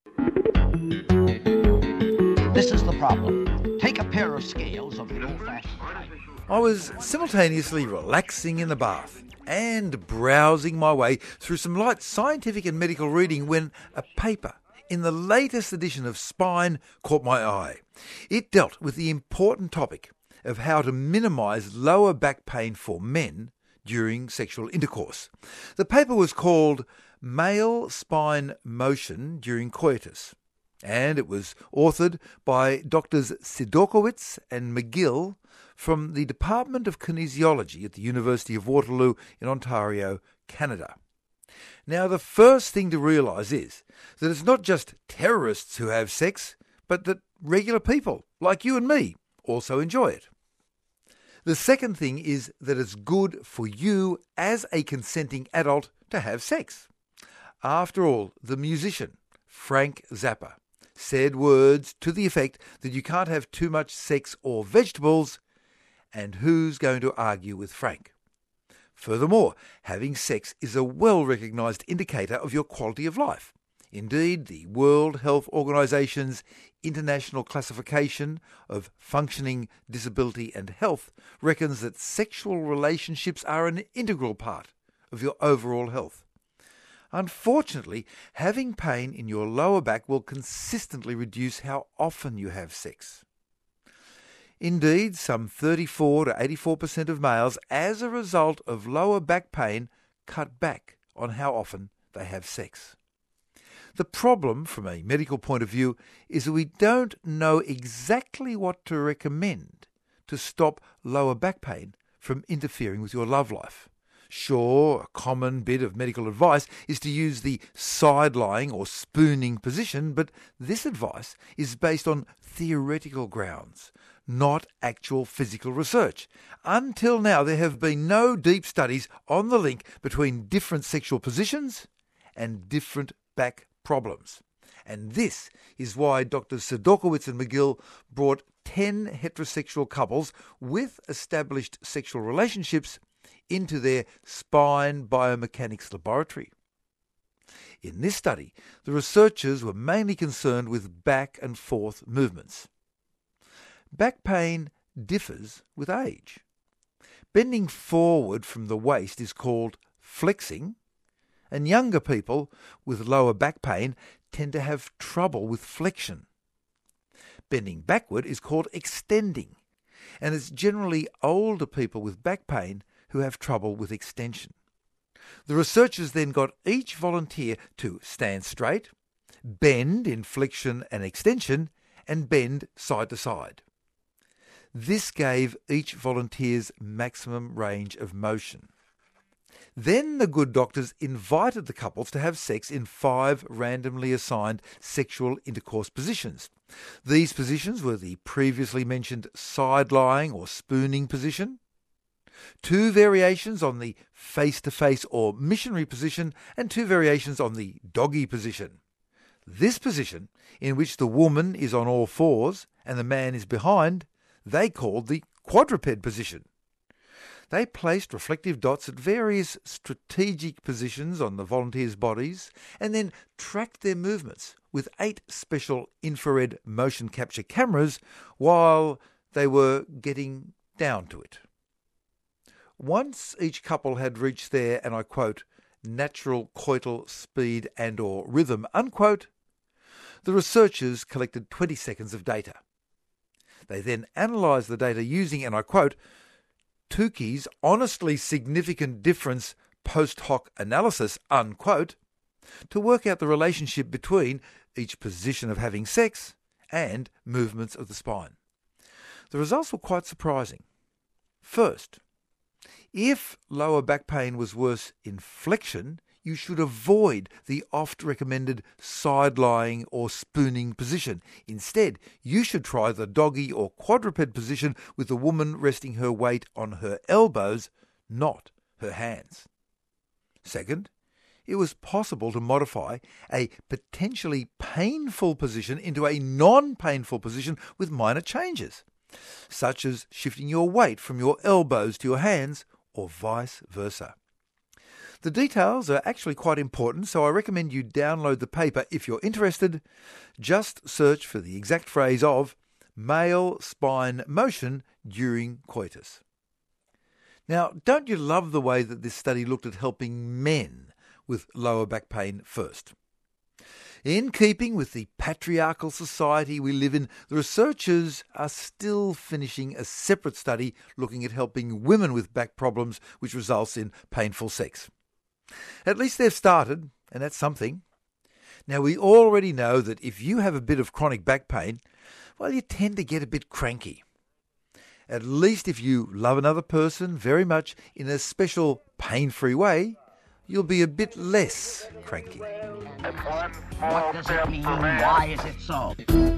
This is the problem. Take a pair of scales of the old-fashioned type. I was simultaneously relaxing in the bath and browsing my way through some light scientific and medical reading when a paper in the latest edition of Spine caught my eye. It dealt with the important topic of how to minimise lower back pain for men during sexual intercourse. The paper was called Male Spine Motion During Coitus, and it was authored by Drs. Sidorkowitz and McGill from the Department of Kinesiology at the University of Waterloo in Ontario, Canada. Now, the first thing to realise is that it's not just terrorists who have sex, but that regular people, like you and me, also enjoy it. The second thing is that it's good for you as a consenting adult to have sex. After all, the musician, Frank Zappa, said words to the effect that you can't have too much sex or vegetables, and who's going to argue with Frank? Furthermore, having sex is a well-recognised indicator of your quality of life. Indeed, the World Health Organization's International Classification of Functioning, Disability and Health reckons that sexual relationships are an integral part of your overall health. Unfortunately, having pain in your lower back will consistently reduce how often you have sex. Indeed, some 34 to 84% of males, as a result of lower back pain, cut back on how often they have sex. The problem, from a medical point of view, is that we don't know exactly what to recommend to stop lower back pain from interfering with your love life. Sure, a common bit of medical advice is to use the side-lying or spooning position, but this advice is based on theoretical grounds, not actual physical research. Until now, there have been no deep studies on the link between different sexual positions and different back problems. And this is why Drs. Sidorkowitz and McGill brought 10 heterosexual couples with established sexual relationships into their spine biomechanics laboratory. In this study, the researchers were mainly concerned with back and forth movements. Back pain differs with age. Bending forward from the waist is called flexing, and younger people with lower back pain tend to have trouble with flexion. Bending backward is called extending, and it's generally older people with back pain who have trouble with extension. The researchers then got each volunteer to stand straight, bend in flexion and extension, and bend side to side. This gave each volunteer's maximum range of motion. Then the good doctors invited the couples to have sex in 5 randomly assigned sexual intercourse positions. These positions were the previously mentioned side-lying or spooning position, 2 variations on the face-to-face or missionary position, and 2 variations on the doggy position. This position, in which the woman is on all fours and the man is behind, they called the quadruped position. They placed reflective dots at various strategic positions on the volunteers' bodies and then tracked their movements with 8 special infrared motion capture cameras while they were getting down to it. Once each couple had reached their, and I quote, natural coital speed and or rhythm, unquote, the researchers collected 20 seconds of data. They then analysed the data using, and I quote, Tukey's honestly significant difference post hoc analysis, unquote, to work out the relationship between each position of having sex and movements of the spine. The results were quite surprising. First, if lower back pain was worse in flexion, you should avoid the oft-recommended side-lying or spooning position. Instead, you should try the doggy or quadruped position with the woman resting her weight on her elbows, not her hands. Second, it was possible to modify a potentially painful position into a non-painful position with minor changes, such as shifting your weight from your elbows to your hands, or vice versa. The details are actually quite important, so I recommend you download the paper if you're interested. Just search for the exact phrase of male spine motion during coitus. Now, don't you love the way that this study looked at helping men with lower back pain first? In keeping with the patriarchal society we live in, the researchers are still finishing a separate study looking at helping women with back problems, which results in painful sex. At least they've started, and that's something. Now, we already know that if you have a bit of chronic back pain, well, you tend to get a bit cranky. At least if you love another person very much in a special pain-free way, you'll be a bit less cranky. What does it mean? Why is it so?